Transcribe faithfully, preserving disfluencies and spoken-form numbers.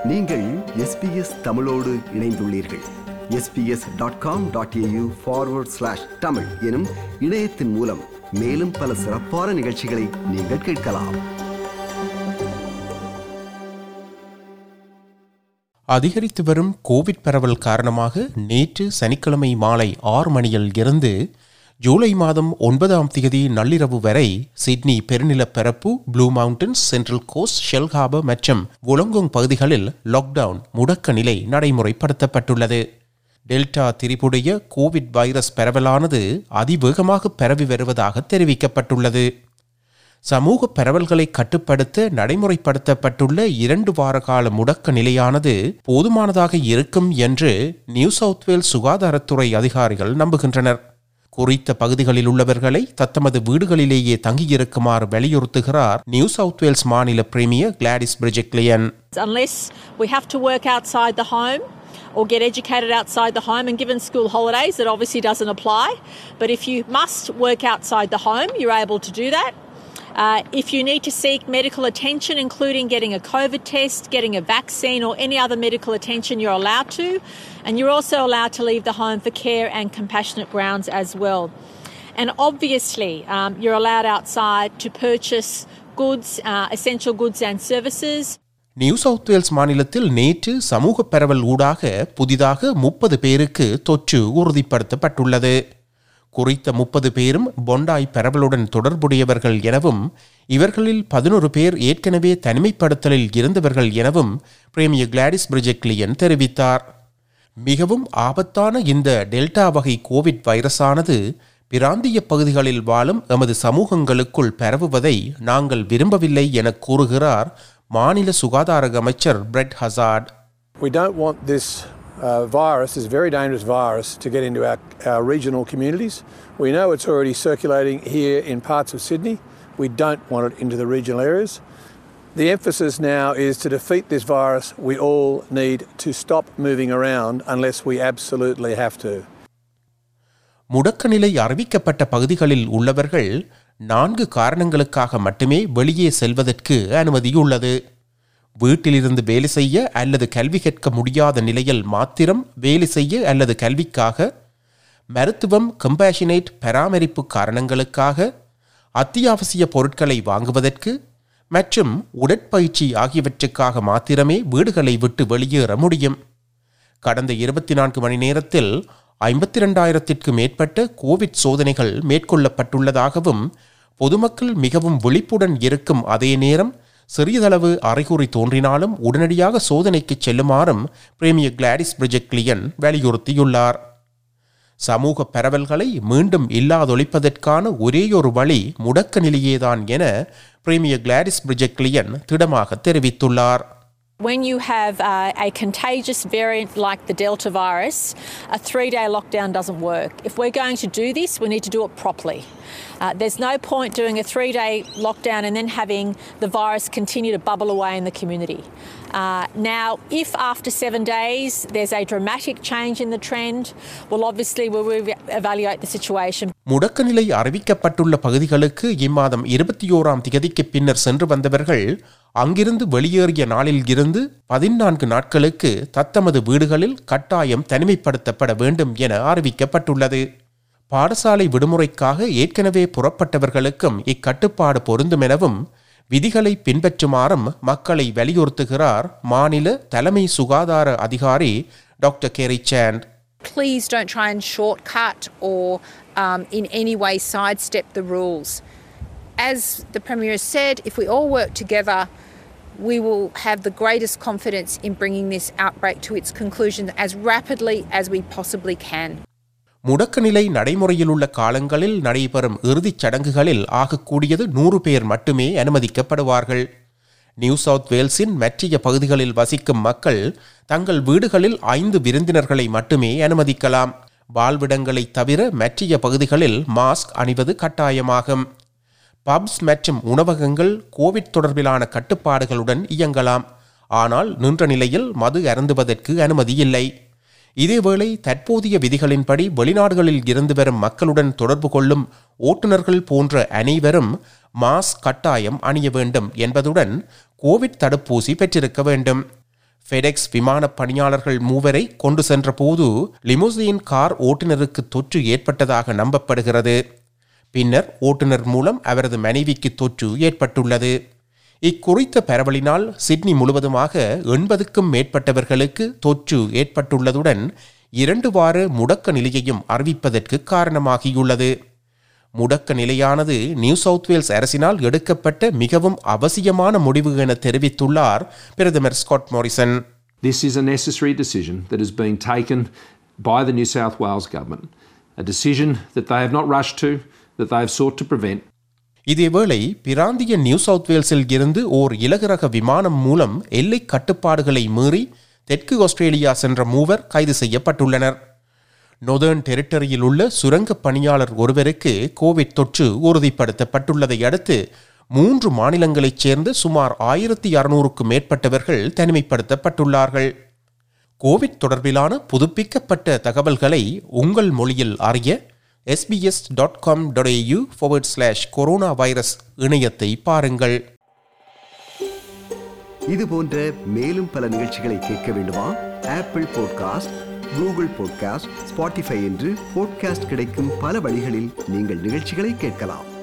நீங்கள் S B S தமிழோடு இணைந்துள்ளீர்கள். S B S dot com dot A U forward slash Tamil எனும் இணையத்தின் மூலம் மேலும் பல சிறப்பான நிகழ்ச்சிகளை நீங்கள் கேட்கலாம். அதிகரித்து வரும் கோவிட் பரவல் காரணமாக நேற்று சனிக்கிழமை மாலை ஆறு மணியில் இருந்து ஜூலை மாதம் ஒன்பதாம் தேதி நள்ளிரவு வரை சிட்னி பெருநிலப்பரப்பு, Blue Mountains, Central Coast, Shellharbour மற்றும் வுலங்கோங் பகுதிகளில் லாக்டவுன் முடக்க நிலை நடைமுறைப்படுத்தப்பட்டுள்ளது. டெல்டா திரிபுடைய கோவிட் வைரஸ் பரவலானது அதிவேகமாக பரவி வருவதாக தெரிவிக்கப்பட்டுள்ளது. சமூக பரவல்களை கட்டுப்படுத்த நடைமுறைப்படுத்தப்பட்டுள்ள இரண்டு வார கால முடக்க நிலையானது போதுமானதாக இருக்கும் என்று நியூ சவுத் வேல்ஸ் சுகாதாரத்துறை அதிகாரிகள் நம்புகின்றனர். குறித்த பகுதிகளில் உள்ளவர்களை தத்தமது வீடுகளிலேயே தங்கியிருக்குமாறு வலியுறுத்துகிறார் நியூ சவுத் வேல்ஸ் மாநில premier Gladys Berejiklian. Unless we have to work outside the home or get educated outside the home, and given school holidays that obviously doesn't apply, but if you must work outside the home, you're able to do that. Uh, if you need to seek medical attention, including getting a COVID test, getting a vaccine or any other medical attention, you're allowed to. And you're also allowed to leave the home for care and compassionate grounds as well. And obviously, um, you're allowed outside to purchase goods, uh, essential goods and services. New South Wales மாநிலத்தில் நேற்று சமூக பரவல் ஊடாக புதிதாக முப்பது பேருக்கு தொற்று உறுதிப்படுத்தப்பட்டுள்ளது. குறித்த முப்பது பேரும் பொண்டாய் பரவலுடன் தொடர்புடையவர்கள் எனவும் இவர்களில் பதினொரு பேர் ஏற்கனவே தனிமைப்படுத்தலில் இருந்தவர்கள் எனவும் பிரீமியர் கிளாடிஸ் பிரிஜெக்லியன் தெரிவித்தார். மிகவும் ஆபத்தான இந்த டெல்டா வகை கோவிட் வைரஸானது பிராந்திய பகுதிகளில் வாழும் எமது சமூகங்களுக்குள் பரவுவதை நாங்கள் விரும்பவில்லை என கூறுகிறார் மாநில சுகாதார அமைச்சர் Brad Hazzard. We don't want this uh, virus, this very dangerous virus, to get into our, our regional communities. We know it's already circulating here in parts of Sydney. We don't want it into the regional areas. The emphasis now is to defeat this virus. We all need to stop moving around unless we absolutely have to. முடக்க நிலை அறிவிக்கப்பட்ட பகுதிகளில் உள்ளவர்கள் நான்கு காரணங்களுக்காக மட்டுமே வெளியே செல்வதற்கு அனுமதியுள்ளது. வீட்டிலிருந்து வேலை செய்ய அல்லது கல்வி கற்க முடியாத நிலையில் மாத்திரம் வேலை செய்ய அல்லது கல்விக்காக, மருத்துவம், கம்பேஷனேட் பராமரிப்பு காரணங்களுக்காக, அத்தியாவசிய பொருட்களை வாங்குவதற்கு மற்றும் உடற்பயிற்சி ஆகியவற்றுக்காக மாத்திரமே வீடுகளை விட்டு வெளியேற முடியும். கடந்த இருபத்தி நான்கு மணி நேரத்தில் ஐம்பத்தி இரண்டாயிரத்திற்கு மேற்பட்ட கோவிட் சோதனைகள் மேற்கொள்ளப்பட்டுள்ளதாகவும் பொதுமக்கள் மிகவும் விழிப்புடன் இருக்கும் அதே நேரம் சிறியதளவு அறிகுறி தோன்றினாலும் உடனடியாக சோதனைக்கு செல்லுமாறும் பிரீமியர் கிளாடிஸ் பிரிஜெக்லியன் வலியுறுத்தியுள்ளார். சமூக பரவல்களை மீண்டும் இல்லாதொழிப்பதற்கான ஒரேயொரு வழி முடக்க நிலையேதான் என பிரீமியர் கிளாடிஸ் பிரிஜெக்லியன் திடமாக தெரிவித்துள்ளார். When you have uh, a contagious variant like the Delta virus, a three-day lockdown doesn't work. If we're going to do this, we need to do it properly. Uh, there's no point doing a three-day lockdown and then having the virus continue to bubble away in the community. Uh, now, if after seven days there's a dramatic change in the trend, well, obviously we'll re-evaluate the situation. முடக்க நிலை அறிவிக்கப்பட்டுள்ள பகுதிகளுக்கு இம்மாதம் இருபத்தி ஓராம் திகதிக்கு பின்னர் சென்று வந்தவர்கள் அங்கிருந்து வெளியேறிய நாளில் இருந்து பதினான்கு நாட்களுக்கு தத்தமது வீடுகளில் கட்டாயம் தனிமைப்படுத்தப்பட வேண்டும் என அறிவிக்கப்பட்டுள்ளது. பாடசாலை விடுமுறைக்காக ஏற்கனவே புறப்பட்டவர்களுக்கும் இக்கட்டுப்பாடு பொருந்தும் எனவும் விதிகளை பின்பற்றுமாறும் மக்களை வலியுறுத்துகிறார் மாநில தலைமை சுகாதார அதிகாரி doctor Kerry Chant. Please don't try and shortcut or um, in any way sidestep the rules. As the Premier said, if we all work together, we will have the greatest confidence in bringing this outbreak to its conclusion as rapidly as we possibly can. முடக்க நிலை நடைமுறையில் உள்ள காலங்களில் நடைபெறும் இறுதிச் சடங்குகளில் ஆகக்கூடியது நூறு பேர் மட்டுமே அனுமதிக்கப்படுவார்கள். நியூ சவுத் வேல்ஸின் மற்ற பகுதிகளில் வசிக்கும் மக்கள் தங்கள் வீடுகளில் ஐந்து விருந்தினர்களை மட்டுமே அனுமதிக்கலாம். வாழ்விடங்களை தவிர மற்ற பகுதிகளில் மாஸ்க் அணிவது கட்டாயமாகும். பப்ஸ் மற்றும் உணவகங்கள் கோவிட் தொடர்பிலான கட்டுப்பாடுகளுடன் இயங்கலாம். ஆனால் நின்ற நிலையில் மது அருந்துவதற்கு அனுமதி இல்லை. இதேவேளை தற்போதைய விதிகளின்படி வெளிநாடுகளில் இருந்து வரும் மக்களுடன் தொடர்பு கொள்ளும் ஓட்டுநர்கள் போன்ற அனைவரும் மாஸ்க் கட்டாயம் அணிய வேண்டும் என்பதுடன் கோவிட் தடுப்பூசி பெற்றிருக்க வேண்டும். ஃபெடெக்ஸ் விமான பணியாளர்கள் மூவரை கொண்டு சென்ற போது லிமோசின் கார் ஓட்டுநருக்கு தொற்று ஏற்பட்டதாக நம்பப்படுகிறது. பின்னர் ஓட்டுநர் மூலம் அவரது மனைவிக்கு தொற்று ஏற்பட்டுள்ளது. இக்குறித்த பரவலினால் சிட்னி முழுவதுமாக எண்பதுக்கும் மேற்பட்டவர்களுக்கு தொற்று ஏற்பட்டுள்ளதுடன் இரண்டு வார முடக்க நிலையையும் அறிவிப்பதற்கு காரணமாகியுள்ளது. முடக்க நிலையானது நியூ சவுத் வேல்ஸ் அரசினால் எடுக்கப்பட்ட மிகவும் அவசியமான முடிவு என தெரிவித்துள்ளார் பிரதமர் Scott Morrison. This is a necessary decision that has been taken by the New South Wales government, a decision that they have not rushed to, that they have sought to prevent. இதேவேளை பிராந்திய new south வேல்ஸில் இருந்து ஓர் இலகுரக விமானம் மூலம் எல்லை கட்டுப்பாடுகளை மீறி தெற்கு ஆஸ்திரேலியா சென்ற மூவர் கைது செய்யப்பட்டுள்ளனர். நொதர்ன் டெரிட்டரியில் உள்ள சுரங்க பணியாளர் ஒருவருக்கு கோவிட் தொற்று உறுதிப்படுத்தப்பட்டுள்ளதை அடுத்து மூன்று மாநிலங்களைச் சேர்ந்த சுமார் ஆயிரத்தி அறுநூறுக்கும் மேற்பட்டவர்கள் தனிமைப்படுத்தப்பட்டுள்ளார்கள். கோவிட் தொடர்பிலான புதுப்பிக்கப்பட்ட தகவல்களை உங்கள் மொழியில் அறிய S B S dot com dot A U forward slash corona virus இணையத்தை பாருங்கள். இது போன்ற மேலும் பல நிகழ்ச்சிகளை கேட்க வேண்டுமா? Apple podcast, Google podcast, Spotify என்று பாட்காஸ்ட் கிடைக்கும் பல வழிகளில் நீங்கள் நிகழ்ச்சிகளை கேட்கலாம்.